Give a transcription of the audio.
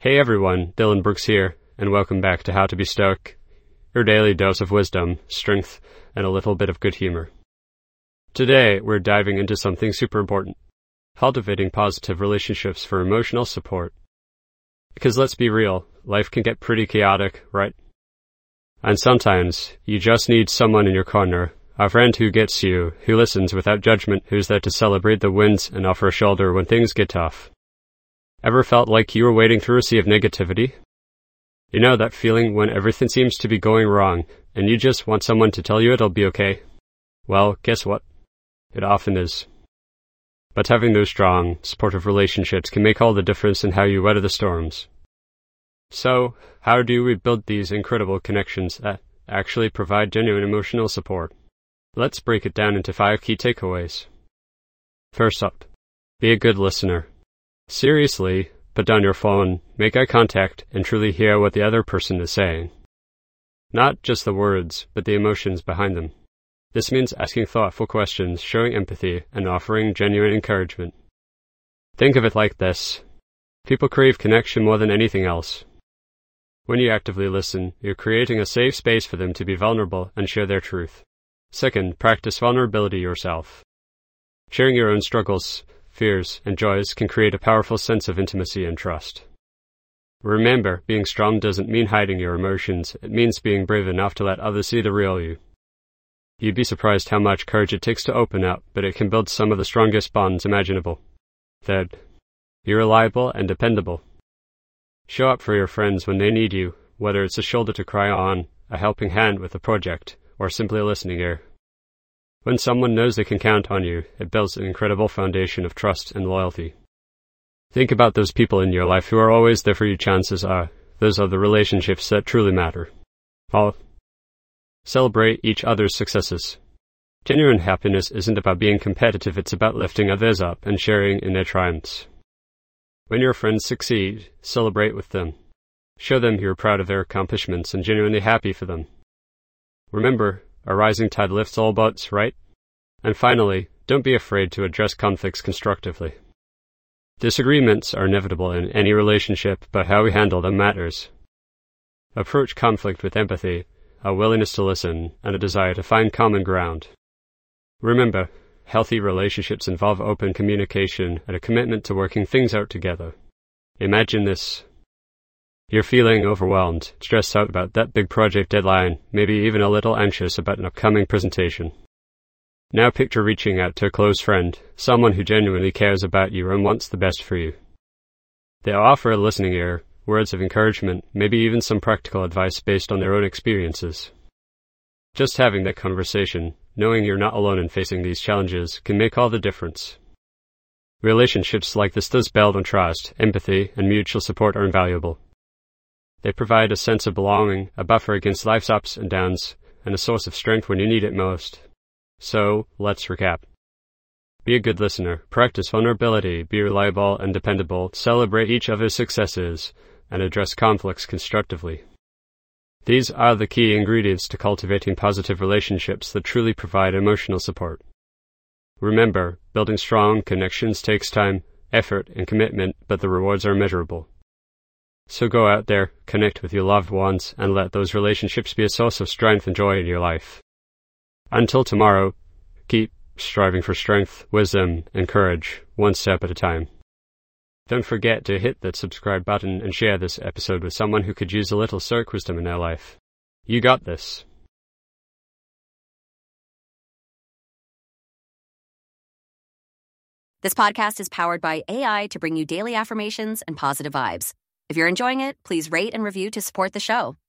Hey everyone, Dylan Brooks here, and welcome back to How to Be Stoic, your daily dose of wisdom, strength, and a little bit of good humor. Today, we're diving into something super important, cultivating positive relationships for emotional support. Because let's be real, life can get pretty chaotic, right? And sometimes, you just need someone in your corner, a friend who gets you, who listens without judgment, who's there to celebrate the wins and offer a shoulder when things get tough. Ever felt like you were wading through a sea of negativity? You know that feeling when everything seems to be going wrong, and you just want someone to tell you it'll be okay? Well, guess what? It often is. But having those strong, supportive relationships can make all the difference in how you weather the storms. So, how do we build these incredible connections that actually provide genuine emotional support? Let's break it down into 5 key takeaways. First up, be a good listener. Seriously, put down your phone, make eye contact, and truly hear what the other person is saying. Not just the words, but the emotions behind them. This means asking thoughtful questions, showing empathy, and offering genuine encouragement. Think of it like this. People crave connection more than anything else. When you actively listen, you're creating a safe space for them to be vulnerable and share their truth. Second, practice vulnerability yourself. Sharing your own struggles, fears, and joys can create a powerful sense of intimacy and trust. Remember, being strong doesn't mean hiding your emotions, it means being brave enough to let others see the real you. You'd be surprised how much courage it takes to open up, but it can build some of the strongest bonds imaginable. Third, be reliable and dependable. Show up for your friends when they need you, whether it's a shoulder to cry on, a helping hand with a project, or simply a listening ear. When someone knows they can count on you, it builds an incredible foundation of trust and loyalty. Think about those people in your life who are always there for you. Chances are, those are the relationships that truly matter. Celebrate each other's successes. Genuine happiness isn't about being competitive, it's about lifting others up and sharing in their triumphs. When your friends succeed, celebrate with them. Show them you're proud of their accomplishments and genuinely happy for them. Remember, a rising tide lifts all boats, right? And finally, don't be afraid to address conflicts constructively. Disagreements are inevitable in any relationship, but how we handle them matters. Approach conflict with empathy, a willingness to listen, and a desire to find common ground. Remember, healthy relationships involve open communication and a commitment to working things out together. Imagine this. You're feeling overwhelmed, stressed out about that big project deadline, maybe even a little anxious about an upcoming presentation. Now picture reaching out to a close friend, someone who genuinely cares about you and wants the best for you. They'll offer a listening ear, words of encouragement, maybe even some practical advice based on their own experiences. Just having that conversation, knowing you're not alone in facing these challenges, can make all the difference. Relationships like this does build on trust, empathy, and mutual support are invaluable. They provide a sense of belonging, a buffer against life's ups and downs, and a source of strength when you need it most. So, let's recap. Be a good listener, practice vulnerability, be reliable and dependable, celebrate each other's successes, and address conflicts constructively. These are the key ingredients to cultivating positive relationships that truly provide emotional support. Remember, building strong connections takes time, effort, and commitment, but the rewards are measurable. So go out there, connect with your loved ones, and let those relationships be a source of strength and joy in your life. Until tomorrow, keep striving for strength, wisdom, and courage, one step at a time. Don't forget to hit that subscribe button and share this episode with someone who could use a little stoic wisdom in their life. You got this. This podcast is powered by AI to bring you daily affirmations and positive vibes. If you're enjoying it, please rate and review to support the show.